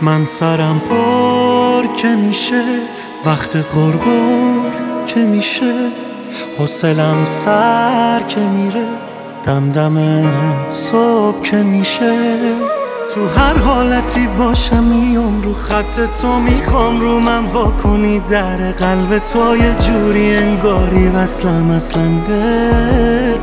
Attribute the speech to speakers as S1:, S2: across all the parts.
S1: من سرم پر که میشه وقت غرغر که میشه، حوصلم سر که میره دمدم صبح که میشه. تو هر حالتی باشم میام رو خط تو، میخوام رو من واکنی در قلب تو، یه جوری انگاری وصلم اصلا به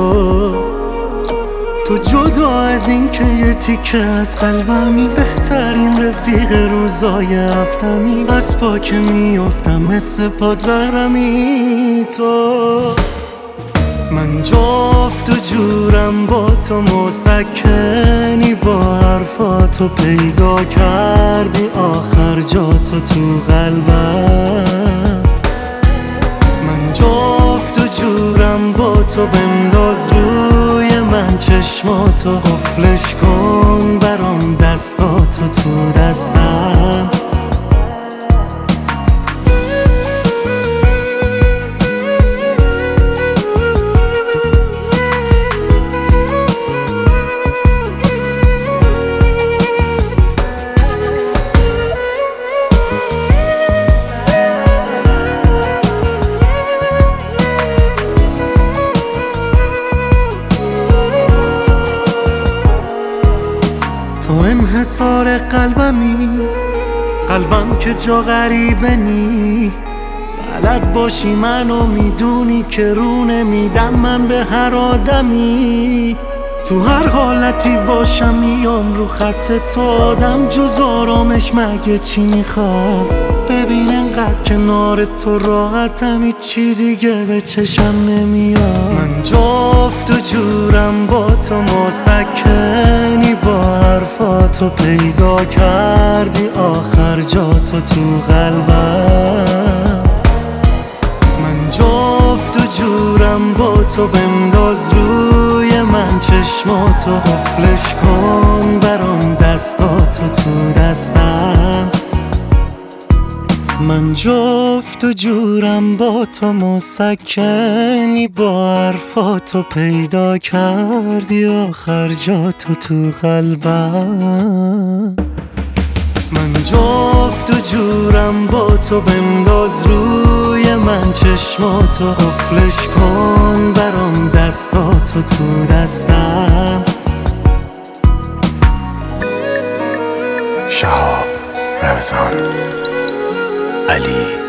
S1: تو جدا از این که یه تیکه از قلبمی، بهترین رفیق روزای هفتمی، از پا که میافتم مثل پادزهرمی تو. من جفت و جورم با تو، مسکنی با حرفاتو، پیدا کردی آخر جاتو تو قلبم. من جفت و جورم با تو، بنداز روی من چشماتو، قفلش کن برام دستاتو تو دستم. تو انحصار قلبمی، قلبم که جا غریبه نی، بلد باشی منو میدونی که رو نمیدم من به هر آدمی. تو هر حالتی باشم میام رو خط تو، آدم جز آرامش مگه چی میخواد؟ ببین انقدر کنار تو راحتم، هیچی دیگه به چشم نمیاد. من جفت و جورم با تو، مسکنی با حرفاتو، پیدا کردی آخر جاتو تو قلبم. من جفت و جورم با تو، بنداز روی من چشماتو، قفلش کن برام دستاتو تو دستم. من جفت و جورم با تو، مسکنی با حرفاتو، پیدا کردی آخر جاتو تو قلبم. من جفت و جورم با تو، بنداز روی من چشماتو، قفلش کن برام دستاتو تو دستم.
S2: شهاب رمضان علی